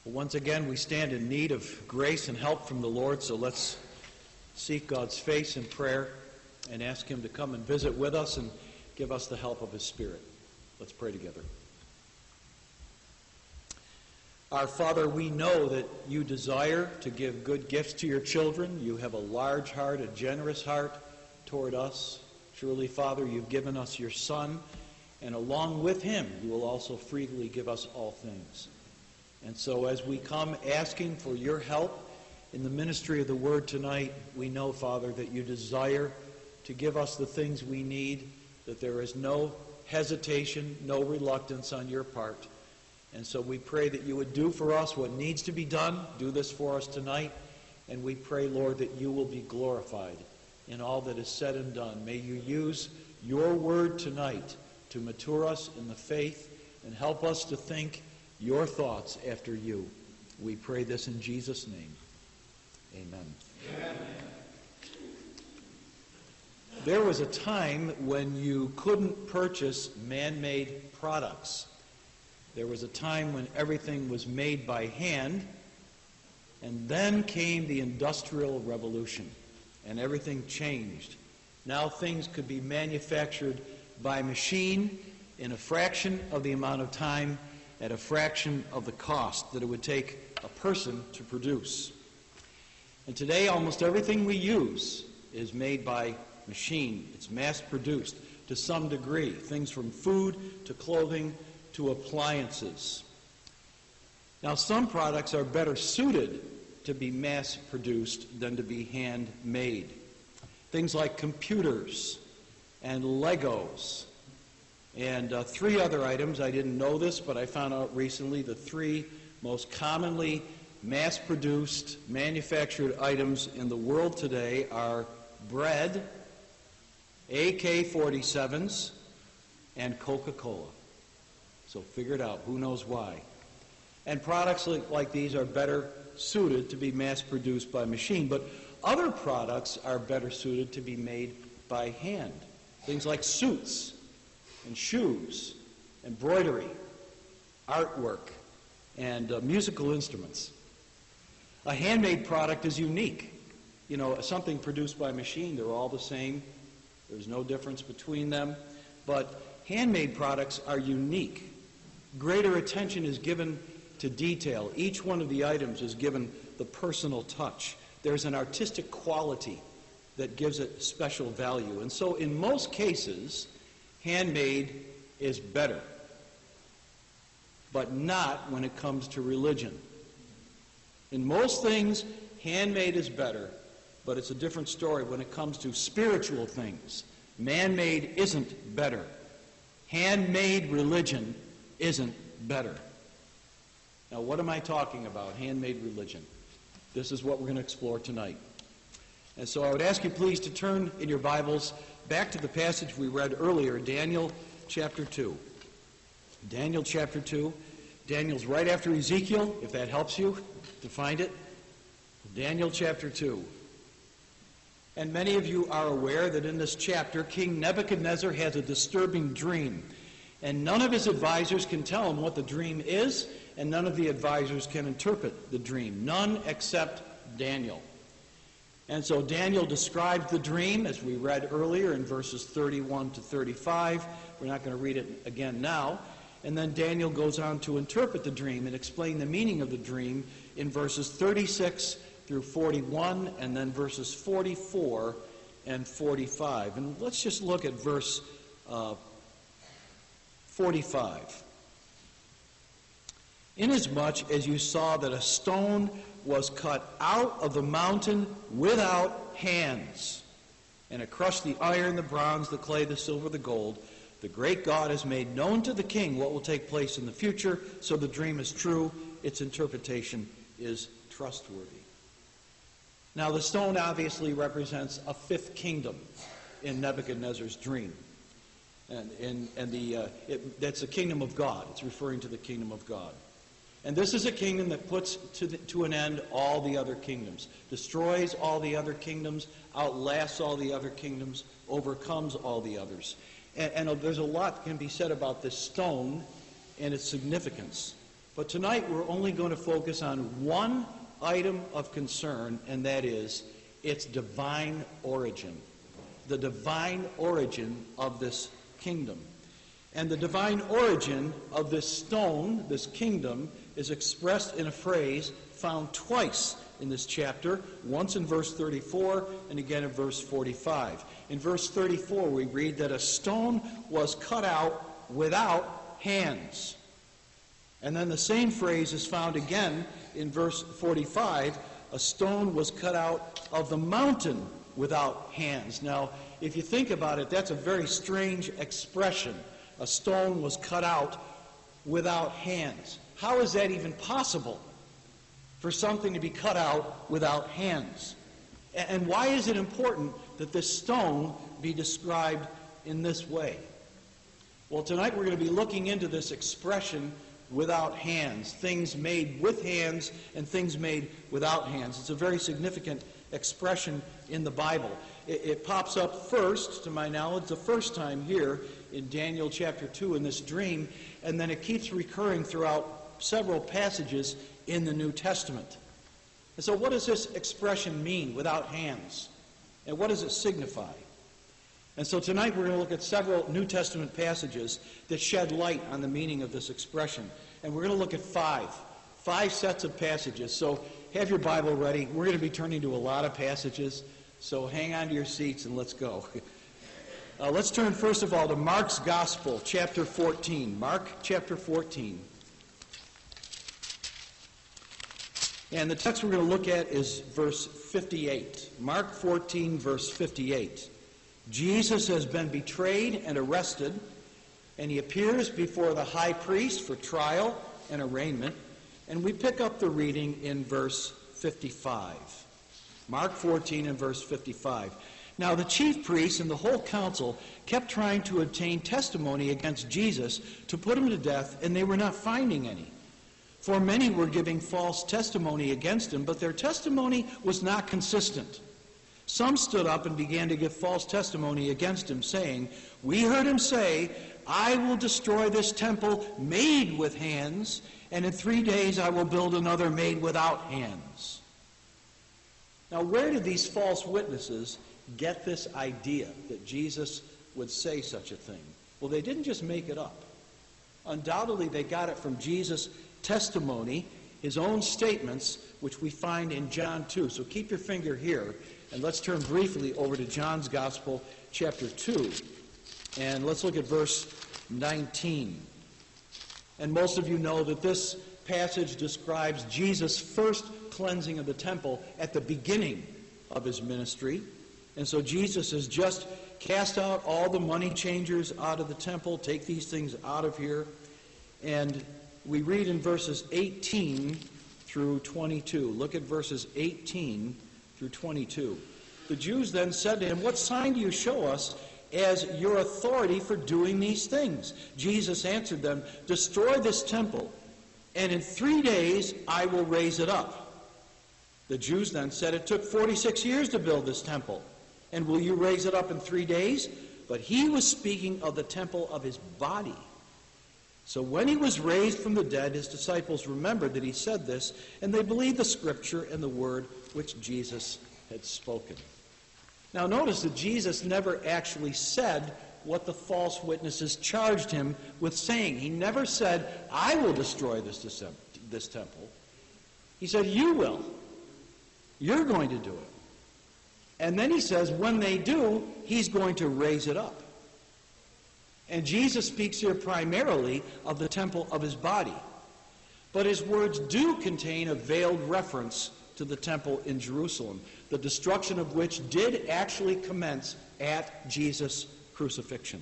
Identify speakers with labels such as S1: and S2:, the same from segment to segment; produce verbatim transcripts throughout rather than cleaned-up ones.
S1: Once again, we stand in need of grace and help from the Lord, so let's seek God's face in prayer and ask Him to come and visit with us and give us the help of His Spirit. Let's pray together. Our Father, we know that you desire to give good gifts to your children. You have a large heart, a generous heart toward us. Surely, Father, you've given us your Son, and along with him, you will also freely give us all things. And so as we come asking for your help in the ministry of the Word tonight, we know, Father, that you desire to give us the things we need, that there is no hesitation, no reluctance on your part. And so we pray that you would do for us what needs to be done. Do this for us tonight. And we pray, Lord, that you will be glorified in all that is said and done. May you use your word tonight to mature us in the faith and help us to think your thoughts after you. We pray this in Jesus' name. Amen. Amen. There was a time when you couldn't purchase man-made products. There was a time when everything was made by hand, and then came the Industrial Revolution, and everything changed. Now things could be manufactured by machine in a fraction of the amount of time at a fraction of the cost that it would take a person to produce. And today almost everything we use is made by machine. It's mass-produced to some degree, things from food to clothing to appliances. Now some products are better suited to be mass-produced than to be handmade. Things like computers and Legos and uh, three other items. I didn't know this, but I found out recently the three most commonly mass-produced, manufactured items in the world today are bread, A K forty-sevens, and Coca-Cola. So figure it out. Who knows why? And products like, like these are better suited to be mass-produced by machine, but other products are better suited to be made by hand. Things like suits and shoes, embroidery, artwork, and uh, musical instruments. A handmade product is unique. You know, something produced by machine, they're all the same. There's no difference between them. But handmade products are unique. Greater attention is given to detail. Each one of the items is given the personal touch. There's an artistic quality that gives it special value. And so in most cases, handmade is better, but not when it comes to religion. In most things, handmade is better, but it's a different story when it comes to spiritual things. Man-made isn't better. Handmade religion isn't better. Now, what am I talking about, handmade religion? This is what we're going to explore tonight. And so I would ask you please to turn in your Bibles back to the passage we read earlier, Daniel chapter two. Daniel chapter two. Daniel's right after Ezekiel, if that helps you to find it. Daniel chapter two. And many of you are aware that in this chapter, King Nebuchadnezzar has a disturbing dream. And none of his advisors can tell him what the dream is, and none of the advisors can interpret the dream. None except Daniel. And so Daniel described the dream, as we read earlier in verses thirty-one to thirty-five. We're not going to read it again now. And then Daniel goes on to interpret the dream and explain the meaning of the dream in verses thirty-six through forty-one, and then verses forty-four and forty-five. And let's just look at verse uh, forty-five. Inasmuch as you saw that a stone was cut out of the mountain without hands, and it crushed the iron, the bronze, the clay, the silver, the gold, the great God has made known to the king what will take place in the future, so the dream is true, its interpretation is trustworthy. Now the stone obviously represents a fifth kingdom in Nebuchadnezzar's dream. And, and, and the, uh, it, that's the kingdom of God. It's referring to the kingdom of God. And this is a kingdom that puts to, the, to an end all the other kingdoms, destroys all the other kingdoms, outlasts all the other kingdoms, overcomes all the others. And, and there's a lot that can be said about this stone and its significance. But tonight we're only going to focus on one item of concern, and that is its divine origin. The divine origin of this kingdom. And the divine origin of this stone, this kingdom, is expressed in a phrase found twice in this chapter, once in verse thirty-four and again in verse forty-five. In verse thirty-four we read that a stone was cut out without hands. And then the same phrase is found again in verse forty-five, a stone was cut out of the mountain without hands. Now, if you think about it, that's a very strange expression. A stone was cut out without hands. How is that even possible for something to be cut out without hands? And why is it important that this stone be described in this way? Well, tonight we're going to be looking into this expression, without hands, things made with hands and things made without hands. It's a very significant expression in the Bible. It, it pops up first, to my knowledge, the first time here in Daniel chapter two in this dream, and then it keeps recurring throughout several passages in the New Testament. And so what does this expression mean, without hands? And what does it signify? And so tonight we're going to look at several New Testament passages that shed light on the meaning of this expression. And we're going to look at five, five sets of passages. So have your Bible ready. We're going to be turning to a lot of passages, so hang on to your seats and let's go. Uh, let's turn first of all to Mark's Gospel, chapter fourteen. Mark chapter fourteen. And the text we're going to look at is verse fifty-eight. Mark fourteen, verse fifty-eight. Jesus has been betrayed and arrested, and he appears before the high priest for trial and arraignment. And we pick up the reading in verse fifty-five. Mark fourteen and verse fifty-five. Now the chief priests and the whole council kept trying to obtain testimony against Jesus to put him to death, and they were not finding any. For many were giving false testimony against him, but their testimony was not consistent. Some stood up and began to give false testimony against him, saying, "We heard him say, 'I will destroy this temple made with hands, and in three days I will build another made without hands.'" Now, where did these false witnesses get this idea that Jesus would say such a thing? Well, they didn't just make it up. Undoubtedly, they got it from Jesus' testimony, his own statements, which we find in John two. So keep your finger here, and let's turn briefly over to John's Gospel, chapter two. And let's look at verse nineteen. And most of you know that this passage describes Jesus' first cleansing of the temple at the beginning of his ministry. And so Jesus has just cast out all the money changers out of the temple, take these things out of here. And we read in verses eighteen through twenty-two. Look at verses eighteen through twenty-two. The Jews then said to him, "What sign do you show us as your authority for doing these things?" Jesus answered them, "Destroy this temple, and in three days I will raise it up." The Jews then said, "It took forty-six years to build this temple, and will you raise it up in three days?" But he was speaking of the temple of his body. So when he was raised from the dead, his disciples remembered that he said this, and they believed the scripture and the word which Jesus had spoken. Now notice that Jesus never actually said what the false witnesses charged him with saying. He never said, "I will destroy this, this temple." He said, "You will. You're going to do it." And then he says, when they do, he's going to raise it up. And Jesus speaks here primarily of the temple of his body. But his words do contain a veiled reference to the temple in Jerusalem, the destruction of which did actually commence at Jesus' crucifixion.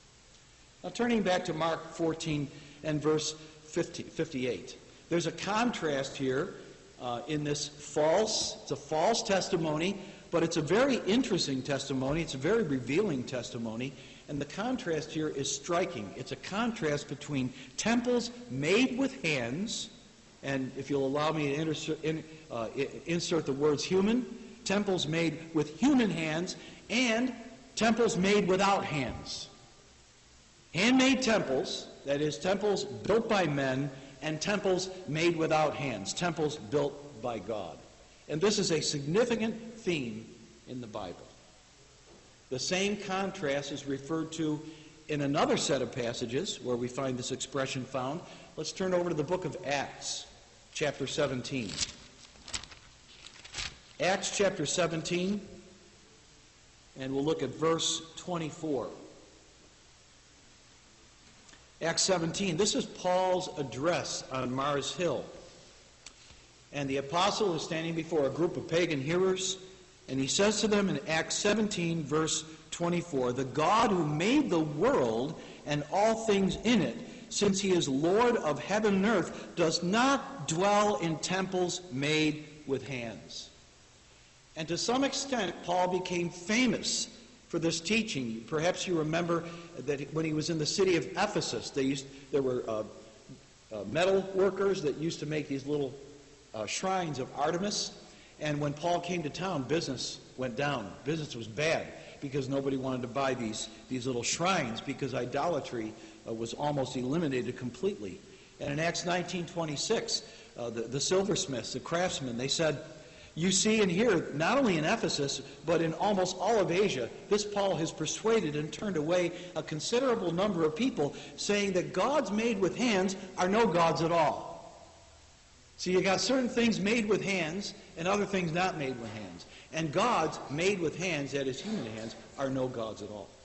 S1: Now turning back to Mark fourteen and verse fifty, fifty-eight. There's a contrast here uh, in this false, it's a false testimony, but it's a very interesting testimony. It's a very revealing testimony. And the contrast here is striking. It's a contrast between temples made with hands, and if you'll allow me to insert, in, uh, insert the words human, temples made with human hands, and temples made without hands. Handmade temples, that is, temples built by men, and temples made without hands, temples built by God. And this is a significant theme in the Bible. The same contrast is referred to in another set of passages where we find this expression found. Let's turn over to the book of Acts, chapter seventeen. Acts chapter seventeen, and we'll look at verse twenty-four. Acts seventeen, this is Paul's address on Mars Hill. And the apostle is standing before a group of pagan hearers, and he says to them in Acts seventeen, verse twenty-four, "The God who made the world and all things in it, since he is Lord of heaven and earth, does not dwell in temples made with hands." And to some extent, Paul became famous for this teaching. Perhaps you remember that when he was in the city of Ephesus, they used, there were uh, uh, metal workers that used to make these little uh, shrines of Artemis. And when Paul came to town, business went down. Business was bad because nobody wanted to buy these, these little shrines because idolatry uh, was almost eliminated completely. And in Acts nineteen twenty-six, uh, the, the silversmiths, the craftsmen, they said, "You see and hear, not only in Ephesus, but in almost all of Asia, this Paul has persuaded and turned away a considerable number of people, saying that gods made with hands are no gods at all." So you got certain things made with hands and other things not made with hands. And gods made with hands, that is human hands, are no gods at all.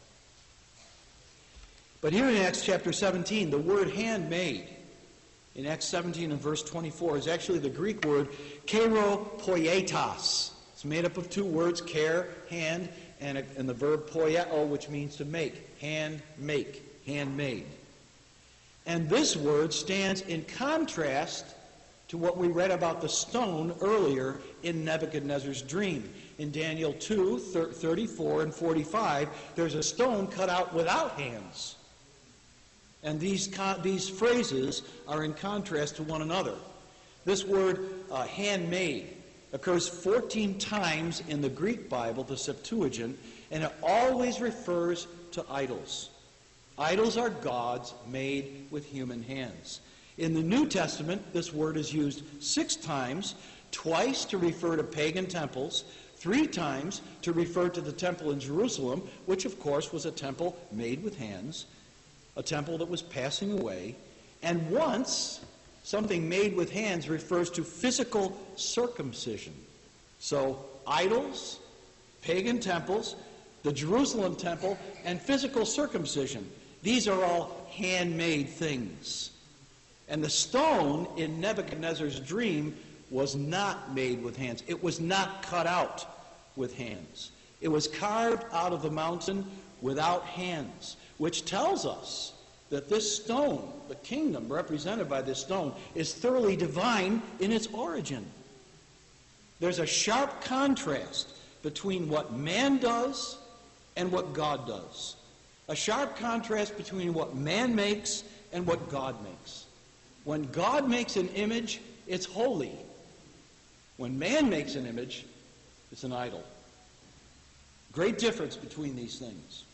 S1: But here in Acts chapter seventeen, the word handmade, in Acts seventeen and verse twenty-four, is actually the Greek word kairopoietas. It's made up of two words, care, hand, and, a, and the verb poieo, which means to make, hand, make, handmade. And this word stands in contrast to what we read about the stone earlier in Nebuchadnezzar's dream. In Daniel two, thirty-four and forty-five, there's a stone cut out without hands. And these, these phrases are in contrast to one another. This word, uh, handmade, occurs fourteen times in the Greek Bible, the Septuagint, and it always refers to idols. Idols are gods made with human hands. In the New Testament, this word is used six times, twice to refer to pagan temples, three times to refer to the temple in Jerusalem, which of course was a temple made with hands, a temple that was passing away, and once something made with hands refers to physical circumcision. So idols, pagan temples, the Jerusalem temple, and physical circumcision. These are all handmade things. And the stone in Nebuchadnezzar's dream was not made with hands. It was not cut out with hands. It was carved out of the mountain without hands, which tells us that this stone, the kingdom represented by this stone, is thoroughly divine in its origin. There's a sharp contrast between what man does and what God does. A sharp contrast between what man makes and what God makes. When God makes an image, it's holy. When man makes an image, it's an idol. Great difference between these things.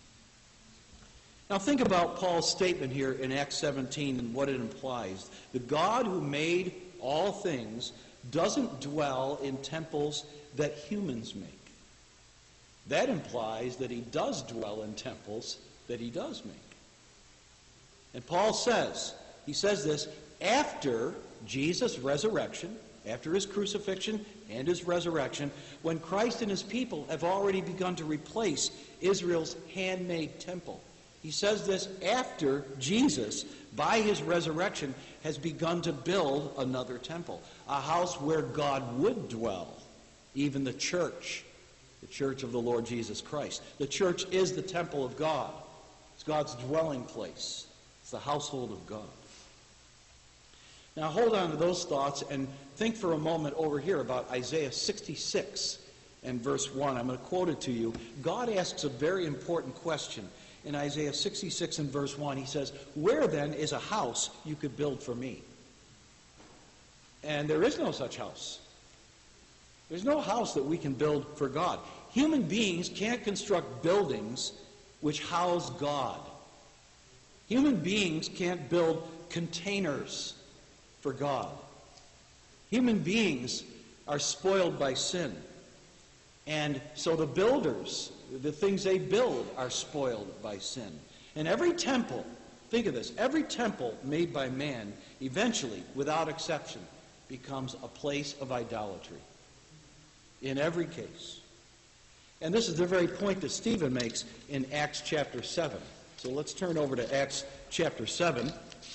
S1: Now think about Paul's statement here in Acts seventeen and what it implies. The God who made all things doesn't dwell in temples that humans make. That implies that he does dwell in temples that he does make. And Paul says, he says this, after Jesus' resurrection, after his crucifixion and his resurrection, when Christ and his people have already begun to replace Israel's handmade temple. He says this after Jesus, by his resurrection, has begun to build another temple, a house where God would dwell, even the church, the church of the Lord Jesus Christ. The church is the temple of God. It's God's dwelling place. It's the household of God. Now hold on to those thoughts and think for a moment over here about Isaiah sixty-six and verse one. I'm going to quote it to you. God asks a very important question in Isaiah sixty-six and verse one. He says, "Where then is a house you could build for me?" And there is no such house. There's no house that we can build for God. Human beings can't construct buildings which house God. Human beings can't build containers for God. Human beings are spoiled by sin. And so the builders, the things they build, are spoiled by sin. And every temple, think of this, every temple made by man eventually, without exception, becomes a place of idolatry. In every case. And this is the very point that Stephen makes in Acts chapter seven. So let's turn over to Acts chapter seven.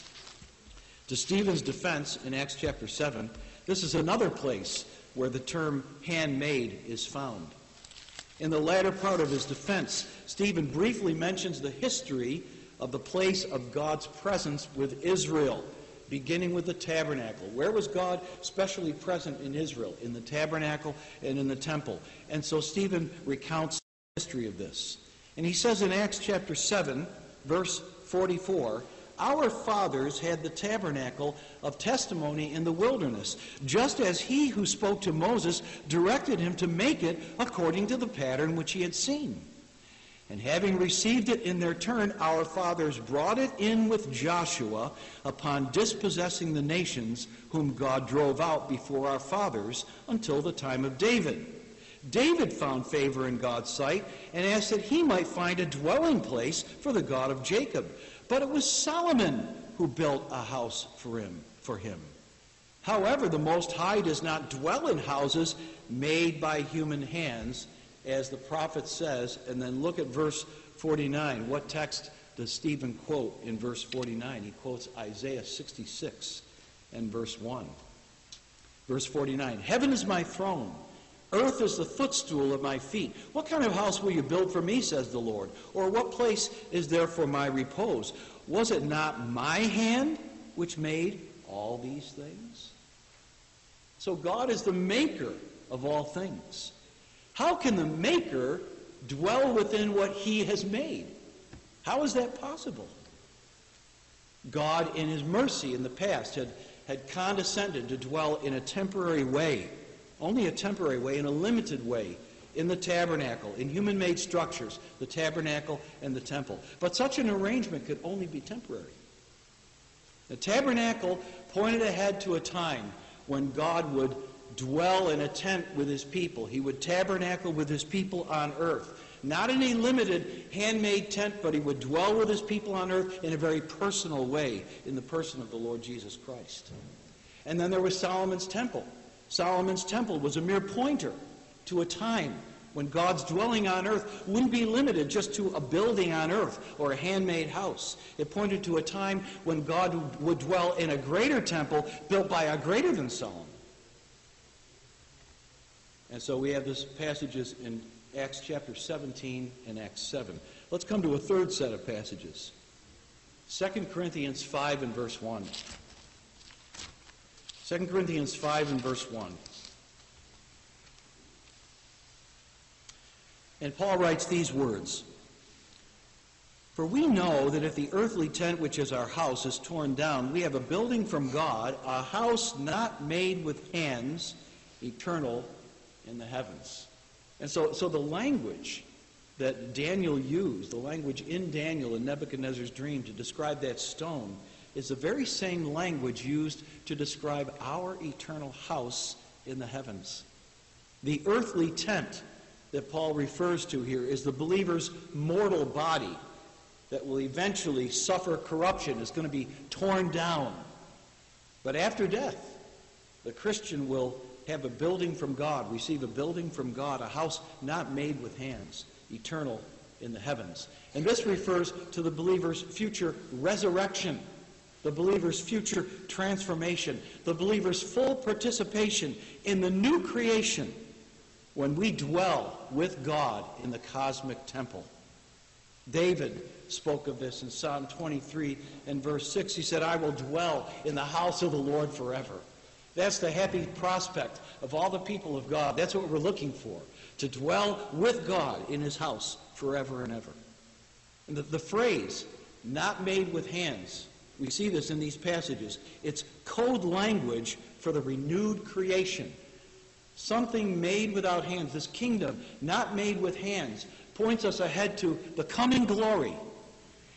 S1: To Stephen's defense in Acts chapter seven, this is another place where the term handmade is found. In the latter part of his defense, Stephen briefly mentions the history of the place of God's presence with Israel, beginning with the tabernacle. Where was God specially present in Israel? In the tabernacle and in the temple. And so Stephen recounts the history of this. And he says in Acts chapter seven, verse forty-four, "Our fathers had the tabernacle of testimony in the wilderness, just as he who spoke to Moses directed him to make it according to the pattern which he had seen. And having received it in their turn, our fathers brought it in with Joshua upon dispossessing the nations whom God drove out before our fathers until the time of David. David found favor in God's sight and asked that he might find a dwelling place for the God of Jacob. But it was Solomon who built a house for him. For him. However, the Most High does not dwell in houses made by human hands, as the prophet says." And then look at verse forty-nine. What text does Stephen quote in verse forty-nine? He quotes Isaiah sixty-six and verse one. Verse forty-nine, "Heaven is my throne, earth is the footstool of my feet. What kind of house will you build for me, says the Lord? Or what place is there for my repose? Was it not my hand which made all these things?" So God is the maker of all things. How can the maker dwell within what he has made? How is that possible? God, in his mercy in the past, had, had condescended to dwell in a temporary way, only a temporary way, in a limited way, in the tabernacle, in human-made structures, the tabernacle and the temple. But such an arrangement could only be temporary. The tabernacle pointed ahead to a time when God would dwell in a tent with his people. He would tabernacle with his people on earth. Not in a limited, handmade tent, but he would dwell with his people on earth in a very personal way, in the person of the Lord Jesus Christ. And then there was Solomon's temple. Solomon's temple was a mere pointer to a time when God's dwelling on earth wouldn't be limited just to a building on earth or a handmade house. It pointed to a time when God would dwell in a greater temple built by a greater than Solomon. And so we have these passages in Acts chapter seventeen and Acts seven. Let's come to a third set of passages. Second Corinthians five and verse one. Second Corinthians five and verse one. And Paul writes these words, "For we know that if the earthly tent which is our house is torn down, we have a building from God, a house not made with hands, eternal in the heavens." And so, so the language that Daniel used, the language in Daniel in Nebuchadnezzar's dream to describe that stone, is the very same language used to describe our eternal house in the heavens. The earthly tent that Paul refers to here is the believer's mortal body that will eventually suffer corruption, is going to be torn down. But after death, the Christian will have a building from God, receive a building from God, a house not made with hands, eternal in the heavens. And this refers to the believer's future resurrection, the believer's future transformation, the believer's full participation in the new creation when we dwell with God in the cosmic temple. David spoke of this in Psalm twenty-three and verse six. He said, "I will dwell in the house of the Lord forever." That's the happy prospect of all the people of God. That's what we're looking for, to dwell with God in his house forever and ever. And the, the phrase, "not made with hands," we see this in these passages. It's code language for the renewed creation. Something made without hands, this kingdom not made with hands, points us ahead to the coming glory.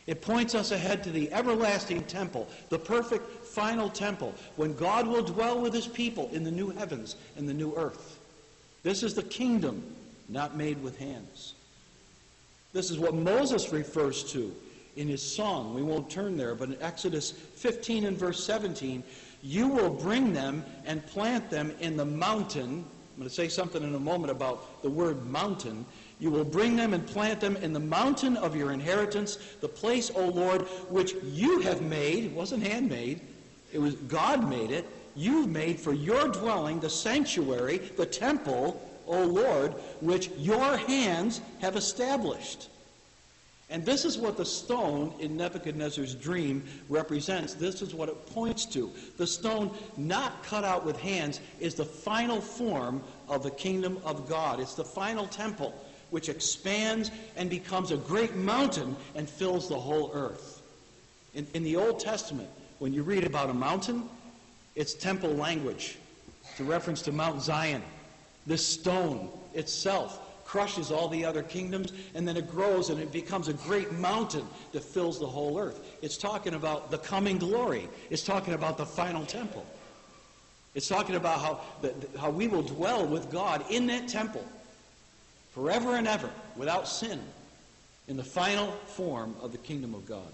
S1: It points us ahead to the everlasting temple, the perfect final temple, when God will dwell with his people in the new heavens and the new earth. This is the kingdom not made with hands. This is what Moses refers to in his song. We won't turn there, but in Exodus fifteen and verse seventeen, you will bring them and plant them in the mountain. I'm going to say something in a moment about the word mountain. You will bring them and plant them in the mountain of your inheritance, the place, O Lord, which you have made. It wasn't handmade. It was God made it. You've made for your dwelling the sanctuary, the temple, O Lord, which your hands have established. And this is what the stone in Nebuchadnezzar's dream represents. This is what it points to. The stone not cut out with hands is the final form of the kingdom of God. It's the final temple, which expands and becomes a great mountain and fills the whole earth. In, in the Old Testament, when you read about a mountain, it's temple language. It's a reference to Mount Zion. This stone itself crushes all the other kingdoms, and then it grows and it becomes a great mountain that fills the whole earth. It's talking about the coming glory. It's talking about the final temple. It's talking about how, the, how we will dwell with God in that temple forever and ever, without sin, in the final form of the kingdom of God.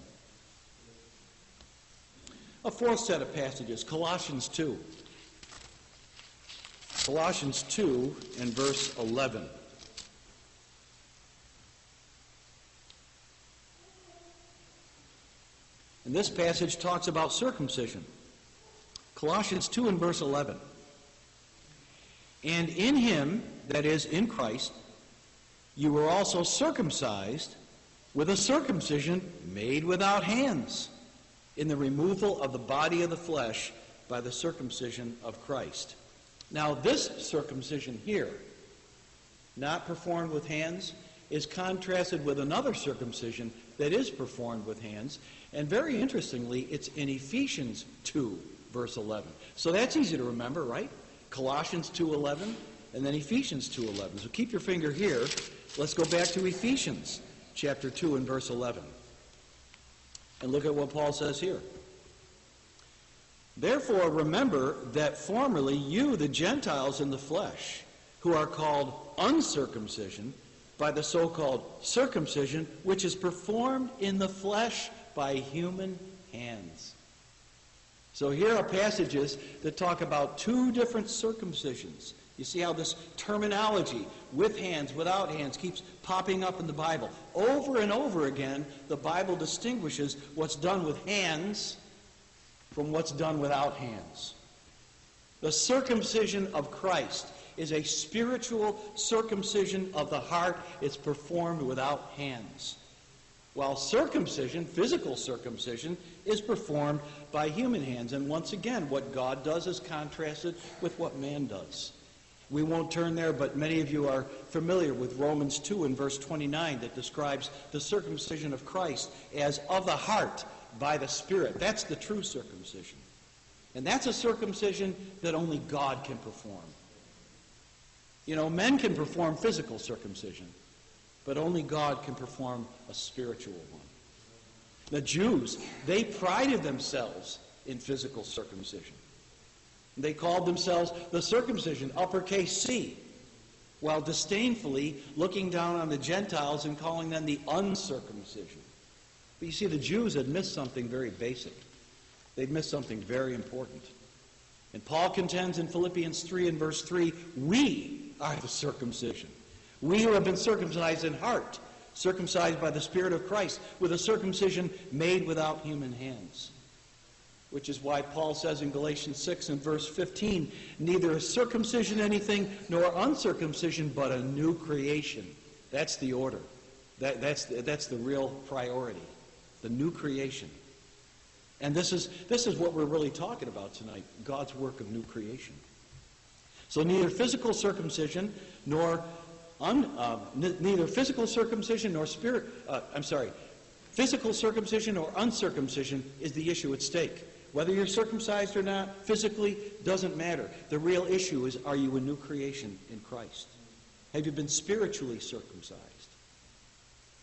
S1: A fourth set of passages, Colossians two. Colossians two and verse eleven. And this passage talks about circumcision. Colossians two and verse eleven. And in him, that is, in Christ, you were also circumcised with a circumcision made without hands, in the removal of the body of the flesh by the circumcision of Christ. Now, this circumcision here, not performed with hands, is contrasted with another circumcision that is performed with hands. And very interestingly, it's in Ephesians two, verse eleven. So that's easy to remember, right? Colossians two eleven, and then Ephesians two eleven. So keep your finger here. Let's go back to Ephesians chapter two and verse eleven. And look at what Paul says here. Therefore, remember that formerly you, the Gentiles in the flesh, who are called uncircumcision by the so-called circumcision, which is performed in the flesh by human hands. So here are passages that talk about two different circumcisions. You see how this terminology, with hands, without hands, keeps popping up in the Bible. Over and over again, the Bible distinguishes what's done with hands from what's done without hands. The circumcision of Christ is a spiritual circumcision of the heart. It's performed without hands. While circumcision, physical circumcision, is performed by human hands. And once again, what God does is contrasted with what man does. We won't turn there, but many of you are familiar with Romans two and verse twenty-nine that describes the circumcision of Christ as of the heart by the Spirit. That's the true circumcision. And that's a circumcision that only God can perform. You know, men can perform physical circumcision, but only God can perform a spiritual one. The Jews, they prided themselves in physical circumcision. They called themselves the circumcision, uppercase C, while disdainfully looking down on the Gentiles and calling them the uncircumcision. But you see, the Jews had missed something very basic. They'd missed something very important. And Paul contends in Philippians three and verse three, we are the circumcision. We who have been circumcised in heart, circumcised by the Spirit of Christ, with a circumcision made without human hands. Which is why Paul says in Galatians six and verse fifteen, neither is circumcision anything, nor uncircumcision, but a new creation. That's the order. That, that's, the, that's the real priority. The new creation. And this is, this is what we're really talking about tonight, God's work of new creation. So neither physical circumcision nor un, uh, n- neither physical circumcision nor spirit, uh, I'm sorry, physical circumcision or uncircumcision is the issue at stake. Whether you're circumcised or not, physically, doesn't matter. The real issue is, are you a new creation in Christ? Have you been spiritually circumcised?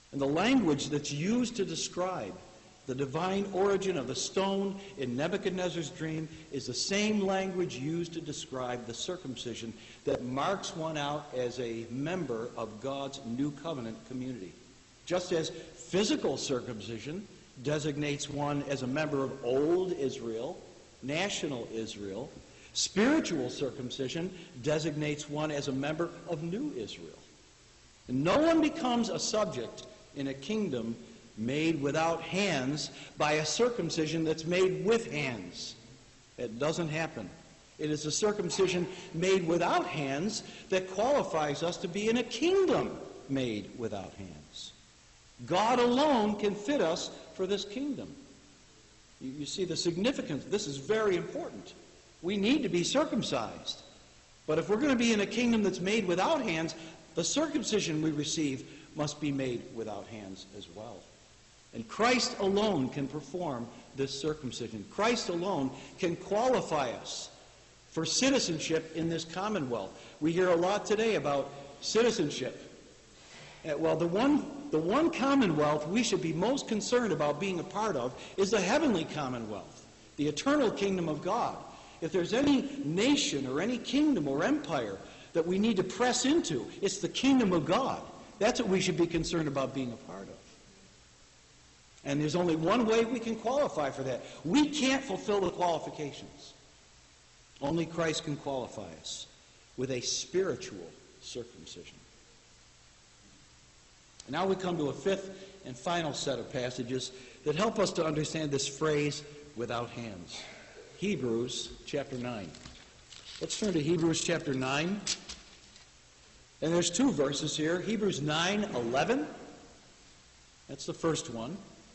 S1: And the language that's used to describe the divine origin of the stone in Nebuchadnezzar's dream is the same language used to describe the circumcision that marks one out as a member of God's new covenant community. Just as physical circumcision designates one as a member of old Israel, national Israel, spiritual circumcision designates one as a member of new Israel. And no one becomes a subject in a kingdom made without hands by a circumcision that's made with hands. It doesn't happen. It is a circumcision made without hands that qualifies us to be in a kingdom made without hands. God alone can fit us for this kingdom. You, you see the significance. This is very important. We need to be circumcised. But if we're going to be in a kingdom that's made without hands, the circumcision we receive must be made without hands as well. And Christ alone can perform this circumcision. Christ alone can qualify us for citizenship in this commonwealth. We hear a lot today about citizenship. Uh, well, the one, the one commonwealth we should be most concerned about being a part of is the heavenly commonwealth, the eternal kingdom of God. If there's any nation or any kingdom or empire that we need to press into, it's the kingdom of God. That's what we should be concerned about being a part of. And there's only one way we can qualify for that. We can't fulfill the qualifications. Only Christ can qualify us with a spiritual circumcision. And now we come to a fifth and final set of passages that help us to understand this phrase, without hands. Hebrews chapter nine. Let's turn to Hebrews chapter nine. And there's two verses here. Hebrews nine eleven. That's the first one.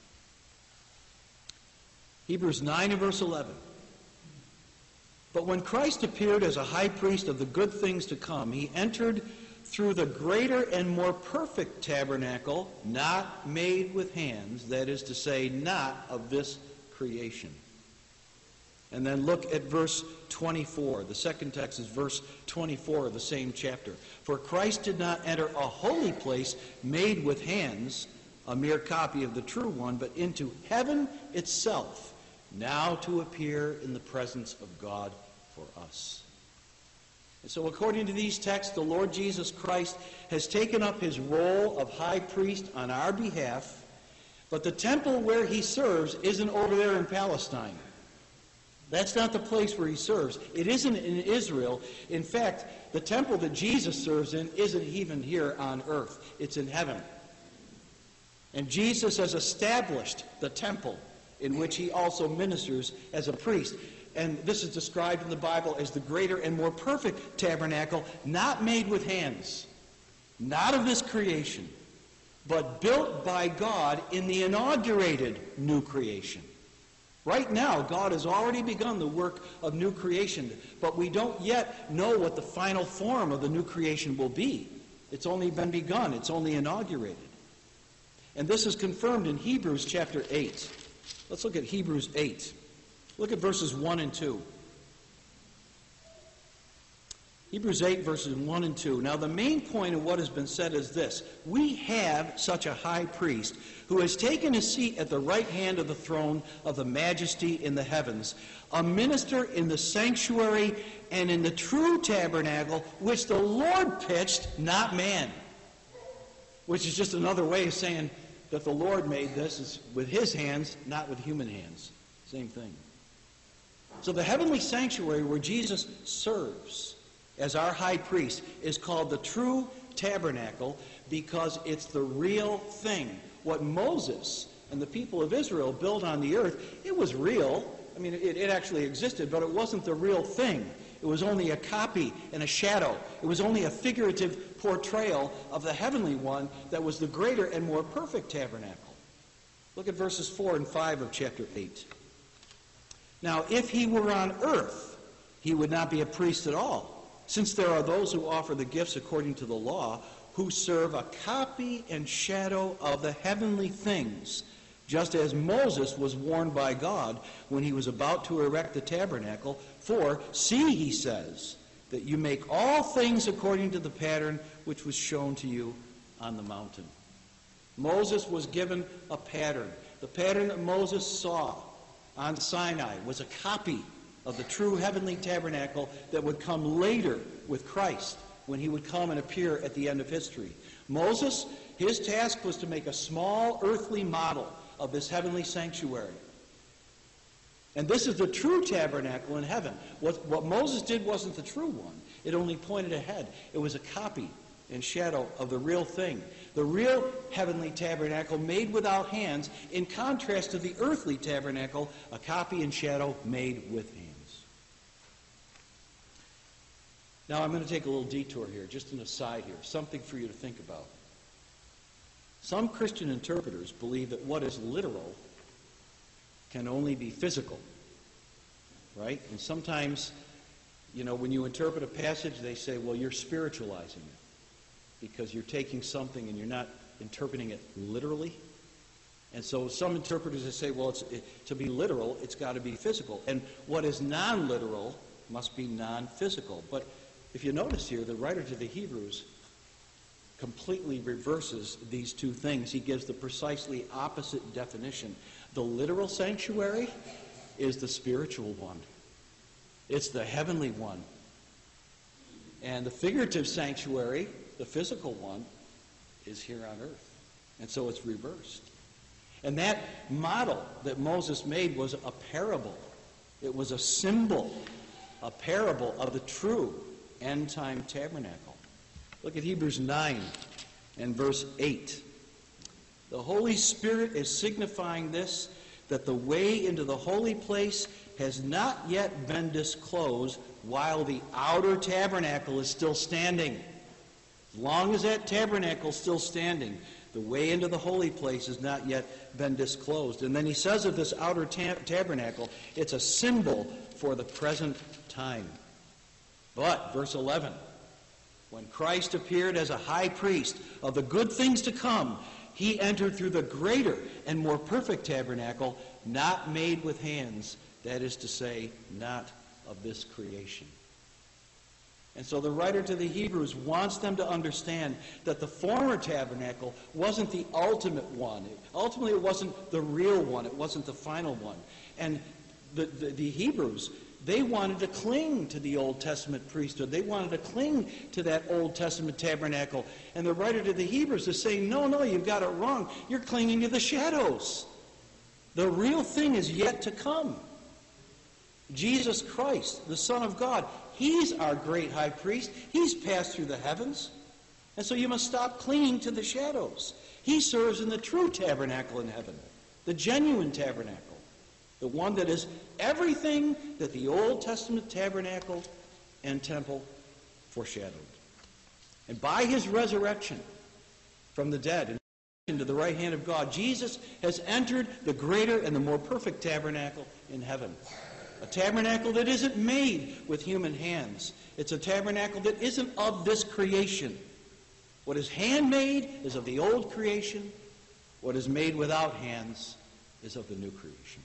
S1: Hebrews nine and verse eleven. But when Christ appeared as a high priest of the good things to come, he entered through the greater and more perfect tabernacle, not made with hands, that is to say, not of this creation. And then look at verse twenty-four. The second text is verse twenty-four of the same chapter. For Christ did not enter a holy place made with hands, a mere copy of the true one, but into heaven itself, now to appear in the presence of God for us. And so according to these texts, the Lord Jesus Christ has taken up his role of high priest on our behalf, but the temple where he serves isn't over there in Palestine. That's not the place where he serves. It isn't in Israel. In fact, the temple that Jesus serves in isn't even here on earth. It's in heaven. And Jesus has established the temple in which he also ministers as a priest. And this is described in the Bible as the greater and more perfect tabernacle, not made with hands, not of this creation, but built by God in the inaugurated new creation. Right now, God has already begun the work of new creation, but we don't yet know what the final form of the new creation will be. It's only been begun. It's only inaugurated. And this is confirmed in Hebrews chapter eight. Let's look at Hebrews eight. Look at verses one and two. Hebrews eight, verses one and two. Now, the main point of what has been said is this. We have such a high priest who has taken his seat at the right hand of the throne of the majesty in the heavens, a minister in the sanctuary and in the true tabernacle, which the Lord pitched, not man. Which is just another way of saying that the Lord made this is with his hands, not with human hands. Same thing. So the heavenly sanctuary where Jesus serves as our high priest is called the true tabernacle because it's the real thing. What Moses and the people of Israel built on the earth, it was real. I mean, it, it actually existed, but it wasn't the real thing. It was only a copy and a shadow. It was only a figurative portrayal of the heavenly one that was the greater and more perfect tabernacle. Look at verses four and five of chapter eight. Now, if he were on earth, he would not be a priest at all, since there are those who offer the gifts according to the law, who serve a copy and shadow of the heavenly things, just as Moses was warned by God when he was about to erect the tabernacle. For, see, he says, that you make all things according to the pattern which was shown to you on the mountain. Moses was given a pattern. The pattern that Moses saw on Sinai was a copy of the true heavenly tabernacle that would come later with Christ when he would come and appear at the end of history. Moses, his task was to make a small earthly model of this heavenly sanctuary. And this is the true tabernacle in heaven. What, what Moses did wasn't the true one. It only pointed ahead. It was a copy and shadow of the real thing. The real heavenly tabernacle made without hands, in contrast to the earthly tabernacle, a copy and shadow made with hands. Now I'm going to take a little detour here, just an aside here, something for you to think about. Some Christian interpreters believe that what is literal can only be physical, right? And sometimes, you know, when you interpret a passage, they say, well, you're spiritualizing it because you're taking something and you're not interpreting it literally. And so some interpreters say, well, it's, it, to be literal, it's got to be physical. And what is non-literal must be non-physical. But if you notice here, the writer to the Hebrews completely reverses these two things. He gives the precisely opposite definition. The literal sanctuary is the spiritual one. It's the heavenly one. And the figurative sanctuary, the physical one, is here on earth. And so it's reversed. And that model that Moses made was a parable. It was a symbol, a parable of the true end-time tabernacle. Look at Hebrews nine and verse eight. The Holy Spirit is signifying this, that the way into the holy place has not yet been disclosed while the outer tabernacle is still standing. As long as that tabernacle is still standing, the way into the holy place has not yet been disclosed. And then he says of this outer ta- tabernacle, it's a symbol for the present time. But, verse eleven, when Christ appeared as a high priest of the good things to come, he entered through the greater and more perfect tabernacle, not made with hands, that is to say, not of this creation. And so the writer to the Hebrews wants them to understand that the former tabernacle wasn't the ultimate one. Ultimately, it wasn't the real one. It wasn't the final one. And the, the, the Hebrews, they wanted to cling to the Old Testament priesthood. They wanted to cling to that Old Testament tabernacle. And the writer to the Hebrews is saying, no, no, you've got it wrong. You're clinging to the shadows. The real thing is yet to come. Jesus Christ, the Son of God, he's our great high priest. He's passed through the heavens. And so you must stop clinging to the shadows. He serves in the true tabernacle in heaven, the genuine tabernacle, the one that is everything that the Old Testament tabernacle and temple foreshadowed. And by his resurrection from the dead and into the right hand of God, Jesus has entered the greater and the more perfect tabernacle in heaven. A tabernacle that isn't made with human hands. It's a tabernacle that isn't of this creation. What is handmade is of the old creation. What is made without hands is of the new creation.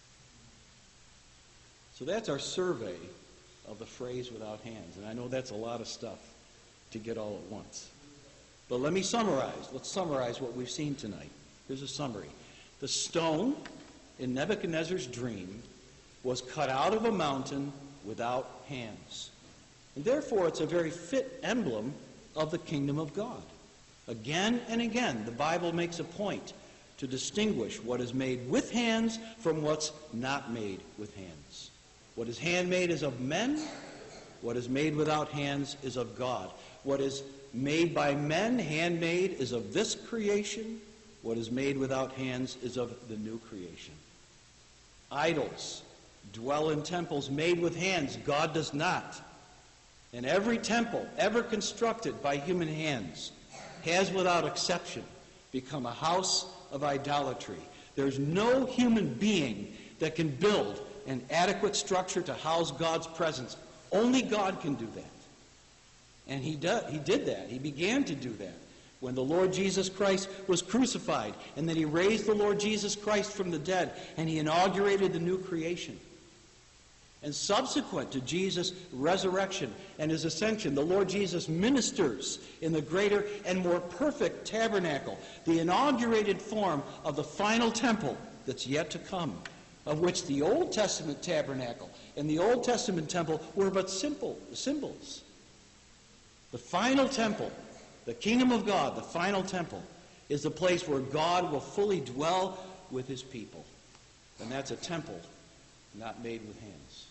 S1: So that's our survey of the phrase without hands. And I know that's a lot of stuff to get all at once. But let me summarize. Let's summarize what we've seen tonight. Here's a summary. The stone in Nebuchadnezzar's dream was cut out of a mountain without hands. And therefore, it's a very fit emblem of the kingdom of God. Again and again, the Bible makes a point to distinguish what is made with hands from what's not made with hands. What is handmade is of men. What is made without hands is of God. What is made by men, handmade, is of this creation. What is made without hands is of the new creation. Idols dwell in temples made with hands. God does not. And every temple ever constructed by human hands has, without exception, become a house of idolatry. There's no human being that can build an adequate structure to house God's presence. Only God can do that. And he, do, he did that. He began to do that when the Lord Jesus Christ was crucified, and then he raised the Lord Jesus Christ from the dead, and he inaugurated the new creation. And subsequent to Jesus' resurrection and his ascension, the Lord Jesus ministers in the greater and more perfect tabernacle, the inaugurated form of the final temple that's yet to come, of which the Old Testament tabernacle and the Old Testament temple were but simple symbols. The final temple, the kingdom of God, the final temple, is the place where God will fully dwell with his people. And that's a temple not made with hands.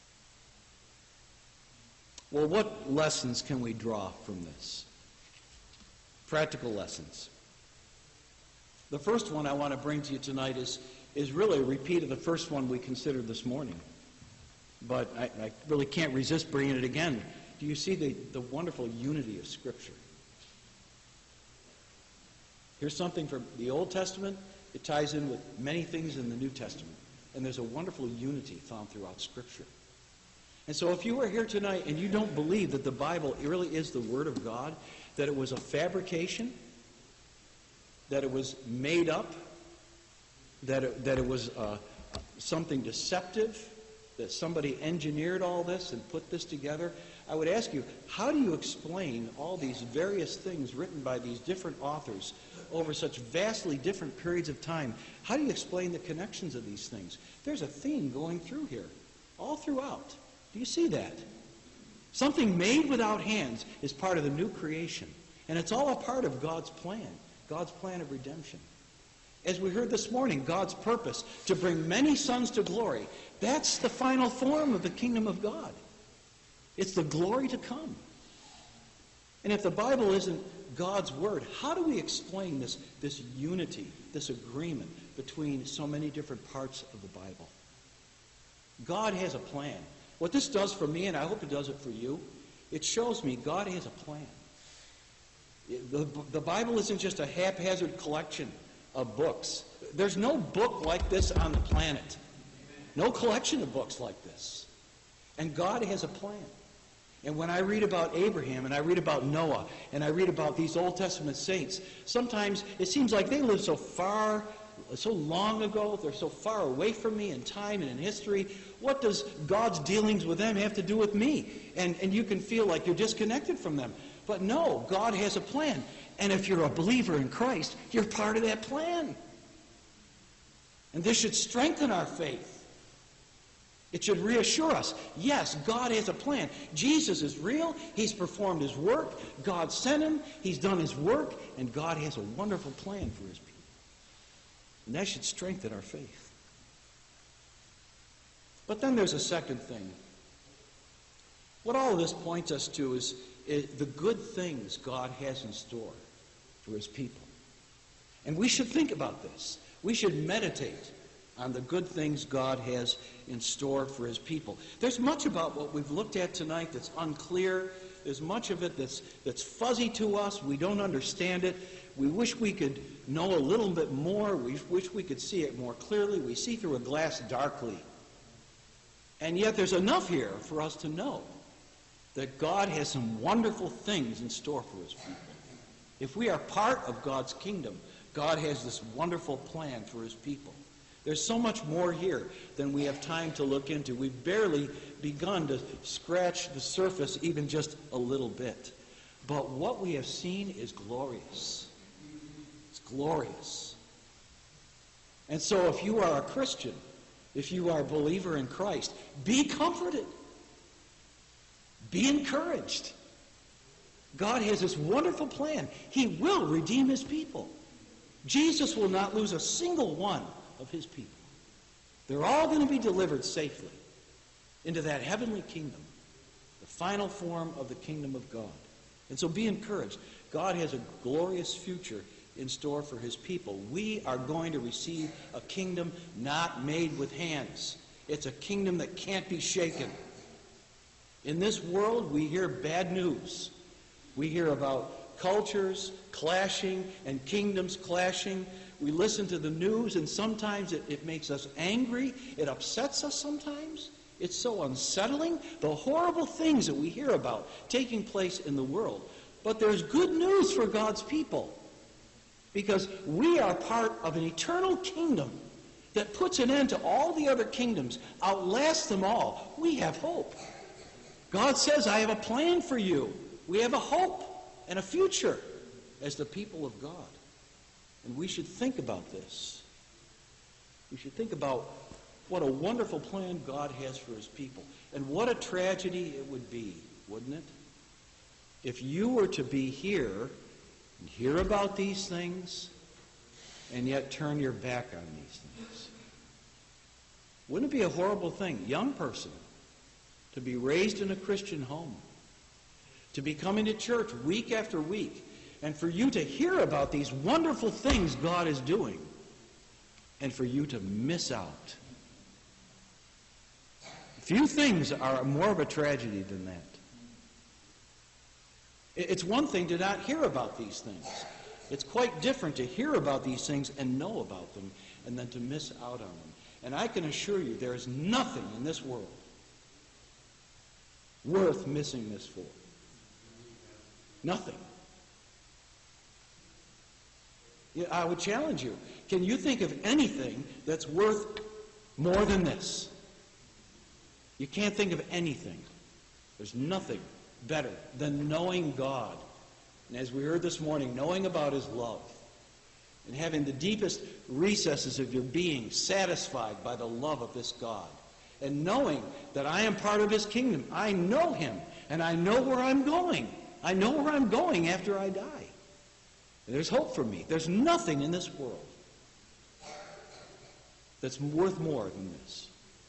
S1: Well, what lessons can we draw from this? Practical lessons. The first one I want to bring to you tonight is, is really a repeat of the first one we considered this morning. But I, I really can't resist bringing it again. Do you see the, the wonderful unity of Scripture? Here's something from the Old Testament. It ties in with many things in the New Testament. And there's a wonderful unity found throughout Scripture. And so if you are here tonight and you don't believe that the Bible really is the Word of God, that it was a fabrication, that it was made up, that it, that it was uh, something deceptive, that somebody engineered all this and put this together, I would ask you, how do you explain all these various things written by these different authors over such vastly different periods of time? How do you explain the connections of these things? There's a theme going through here, all throughout. Do you see that? Something made without hands is part of the new creation. And it's all a part of God's plan, God's plan of redemption. As we heard this morning, God's purpose to bring many sons to glory. That's the final form of the kingdom of God. It's the glory to come. And if the Bible isn't God's word, how do we explain this, this unity, this agreement between so many different parts of the Bible? God has a plan. What this does for me, and I hope it does it for you, it shows me God has a plan. The, the Bible isn't just a haphazard collection of books. There's no book like this on the planet. No collection of books like this. And God has a plan. And when I read about Abraham, and I read about Noah, and I read about these Old Testament saints, sometimes it seems like they lived so far, so long ago, they're so far away from me in time and in history. What does God's dealings with them have to do with me? And, and you can feel like you're disconnected from them. But no, God has a plan. And if you're a believer in Christ, you're part of that plan. And this should strengthen our faith. It should reassure us, yes, God has a plan. Jesus is real. He's performed his work. God sent him. He's done his work. And God has a wonderful plan for his people. And that should strengthen our faith. But then there's a second thing. What all of this points us to is, is the good things God has in store for his people. And we should think about this. We should meditate on the good things God has in store for his people. There's much about what we've looked at tonight that's unclear. There's much of it that's, that's fuzzy to us. We don't understand it. We wish we could know a little bit more. We wish we could see it more clearly. We see through a glass darkly. And yet there's enough here for us to know that God has some wonderful things in store for his people. If we are part of God's kingdom, God has this wonderful plan for his people. There's so much more here than we have time to look into. We've barely begun to scratch the surface even just a little bit. But what we have seen is glorious. It's glorious. And so if you are a Christian, if you are a believer in Christ, be comforted. Be encouraged. God has this wonderful plan. He will redeem his people. Jesus will not lose a single one of his people. They're all going to be delivered safely into that heavenly kingdom, the final form of the kingdom of God. And so be encouraged. God has a glorious future in store for his people. We are going to receive a kingdom not made with hands. It's a kingdom that can't be shaken. In this world, we hear bad news. We hear about cultures clashing and kingdoms clashing. We listen to the news, and sometimes it, it makes us angry. It upsets us sometimes. It's so unsettling, the horrible things that we hear about taking place in the world. But there's good news for God's people, because we are part of an eternal kingdom that puts an end to all the other kingdoms, outlasts them all, we have hope. God says, I have a plan for you. We have a hope and a future as the people of God. And we should think about this. We should think about what a wonderful plan God has for his people. And what a tragedy it would be, wouldn't it? If you were to be here and hear about these things and yet turn your back on these things. Wouldn't it be a horrible thing, young person, to be raised in a Christian home, to be coming to church week after week, and for you to hear about these wonderful things God is doing, and for you to miss out? Few things are more of a tragedy than that. It's one thing to not hear about these things. It's quite different to hear about these things and know about them, and then to miss out on them. And I can assure you, there is nothing in this world worth missing this for. Nothing. Yeah, I would challenge you. Can you think of anything that's worth more than this? You can't think of anything. There's nothing better than knowing God. And as we heard this morning, knowing about his love and having the deepest recesses of your being satisfied by the love of this God. And knowing that I am part of his kingdom. I know him, and I know where I'm going. I know where I'm going after I die. And there's hope for me. There's nothing in this world that's worth more than this.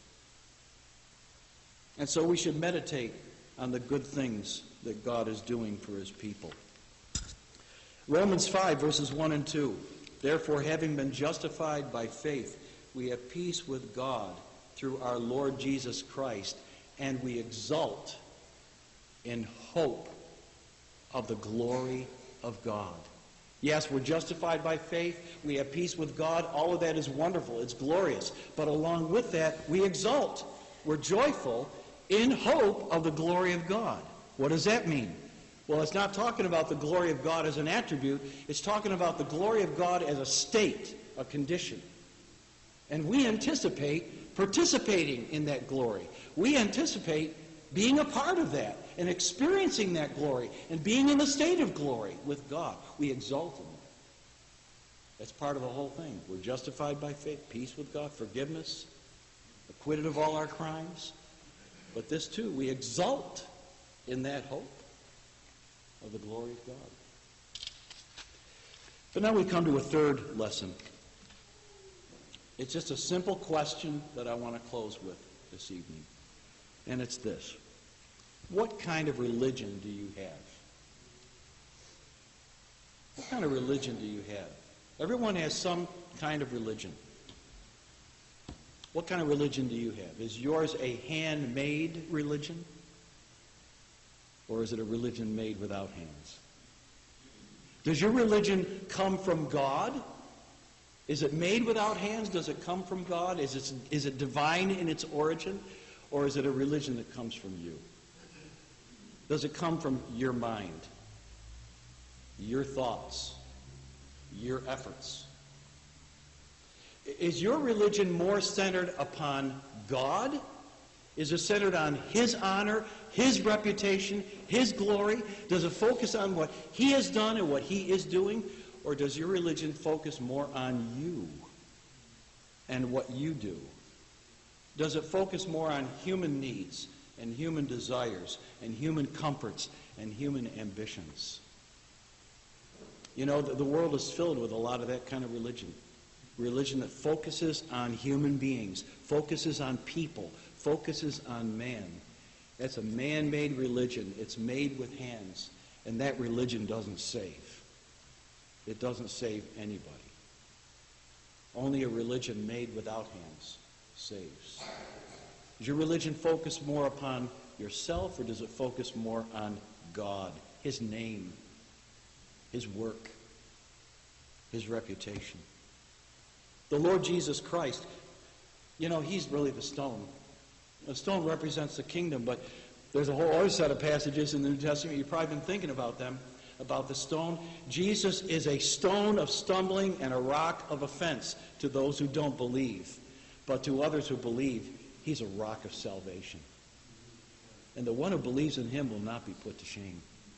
S1: And so we should meditate on the good things that God is doing for his people. Romans five, verses one and two. Therefore, having been justified by faith, we have peace with God through our Lord Jesus Christ, and we exult in hope of the glory of God. Yes, we're justified by faith. We have peace with God. All of that is wonderful. It's glorious. But along with that, we exult. We're joyful in hope of the glory of God. What does that mean? Well, it's not talking about the glory of God as an attribute. It's talking about the glory of God as a state, a condition. And we anticipate participating in that glory. We anticipate being a part of that and experiencing that glory and being in the state of glory with God. We exalt in that. That's part of the whole thing. We're justified by faith, peace with God, forgiveness, acquitted of all our crimes. But this too, we exult in that hope of the glory of God. But now we come to a third lesson. It's just a simple question that I want to close with this evening. And it's this. What kind of religion do you have? What kind of religion do you have? Everyone has some kind of religion. What kind of religion do you have? Is yours a handmade religion? Or is it a religion made without hands? Does your religion come from God? Is it made without hands? Does it come from God? Is it, is it divine in its origin? Or is it a religion that comes from you? Does it come from your mind, your thoughts, your efforts? Is your religion more centered upon God? Is it centered on his honor, his reputation, his glory? Does it focus on what he has done and what he is doing? Or does your religion focus more on you and what you do? Does it focus more on human needs and human desires and human comforts and human ambitions? You know, the, the world is filled with a lot of that kind of religion. Religion that focuses on human beings, focuses on people, focuses on man. That's a man-made religion. It's made with hands. And that religion doesn't save. It doesn't save anybody. Only a religion made without hands saves. Does your religion focus more upon yourself, or does it focus more on God, his name, his work, his reputation? The Lord Jesus Christ, you know, he's really the stone. The stone represents the kingdom, but there's a whole other set of passages in the New Testament, you've probably been thinking about them, about the stone. Jesus is a stone of stumbling and a rock of offense to those who don't believe. But to others who believe, he's a rock of salvation. And the one who believes in him will not be put to shame.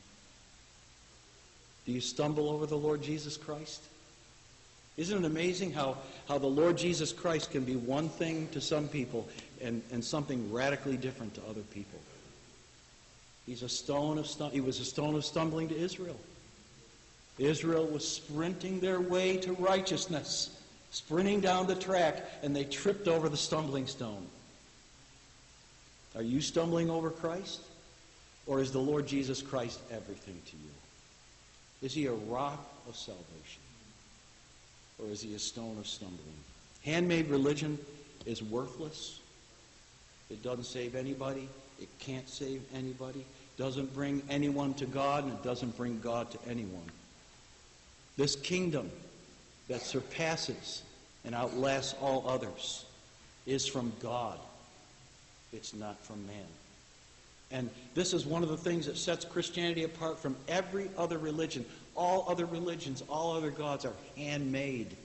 S1: Do you stumble over the Lord Jesus Christ? Isn't it amazing how, how the Lord Jesus Christ can be one thing to some people and, and something radically different to other people? He's a stone of stu- he was a stone of stumbling to Israel. Israel was sprinting their way to righteousness, sprinting down the track, and they tripped over the stumbling stone. Are you stumbling over Christ? Or is the Lord Jesus Christ everything to you? Is he a rock of salvation? Or is he a stone of stumbling? Handmade religion is worthless. It doesn't save anybody. It can't save anybody. Doesn't bring anyone to God, and it doesn't bring God to anyone. This kingdom that surpasses and outlasts all others is from God. It's not from man. And this is one of the things that sets Christianity apart from every other religion. All other religions, all other gods are handmade.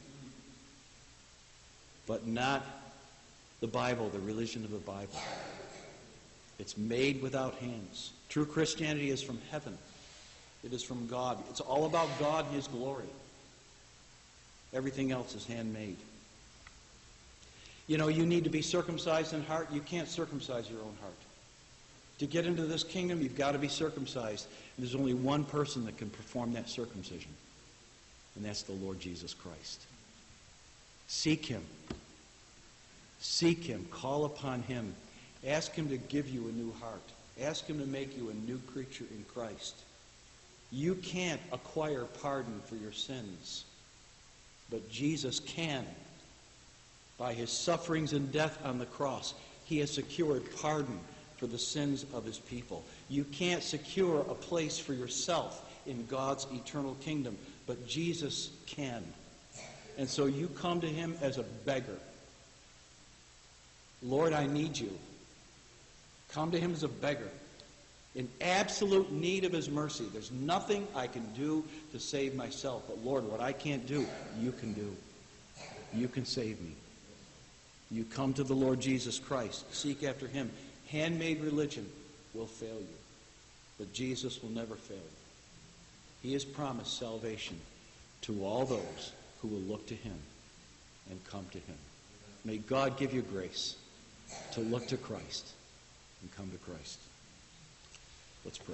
S1: But not the Bible, the religion of the Bible. It's made without hands. True Christianity is from heaven. It is from God. It's all about God and his glory. Everything else is handmade. You know, you need to be circumcised in heart. You can't circumcise your own heart. To get into this kingdom, you've got to be circumcised. And there's only one person that can perform that circumcision. And that's the Lord Jesus Christ. Seek him. Seek him. Call upon him. Ask him to give you a new heart. Ask him to make you a new creature in Christ. You can't acquire pardon for your sins. But Jesus can. By his sufferings and death on the cross, he has secured pardon for the sins of his people. You can't secure a place for yourself in God's eternal kingdom, but Jesus can. And so you come to him as a beggar. Lord, I need you. Come to him as a beggar, in absolute need of his mercy. There's nothing I can do to save myself, but Lord, what I can't do, you can do. You can save me. You come to the Lord Jesus Christ. Seek after him. Handmade religion will fail you, but Jesus will never fail you. He has promised salvation to all those who will look to him and come to him. May God give you grace to look to Christ and come to Christ. Let's pray.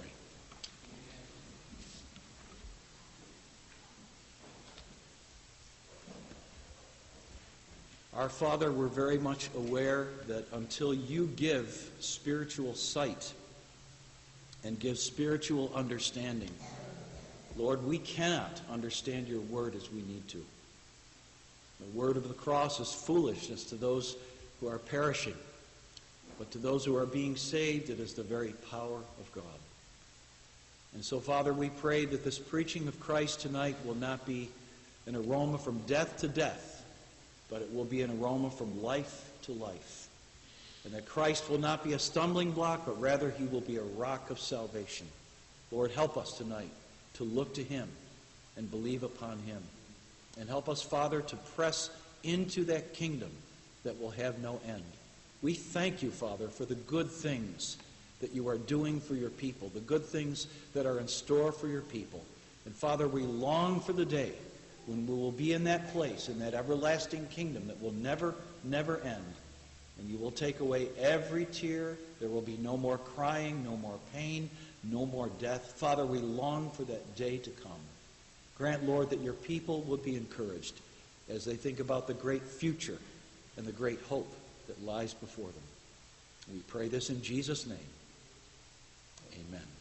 S1: Our Father, we're very much aware that until you give spiritual sight and give spiritual understanding, Lord, we cannot understand your word as we need to. The word of the cross is foolishness to those who are perishing, but to those who are being saved, it is the very power of God. And so, Father, we pray that this preaching of Christ tonight will not be an aroma from death to death, but it will be an aroma from life to life. And that Christ will not be a stumbling block, but rather he will be a rock of salvation. Lord, help us tonight to look to him and believe upon him. And help us, Father, to press into that kingdom that will have no end. We thank you, Father, for the good things that you are doing for your people, the good things that are in store for your people. And Father, we long for the day when we will be in that place, in that everlasting kingdom that will never, never end. And you will take away every tear. There will be no more crying, no more pain, no more death. Father, we long for that day to come. Grant, Lord, that your people would be encouraged as they think about the great future and the great hope that lies before them. We pray this in Jesus' name. Amen.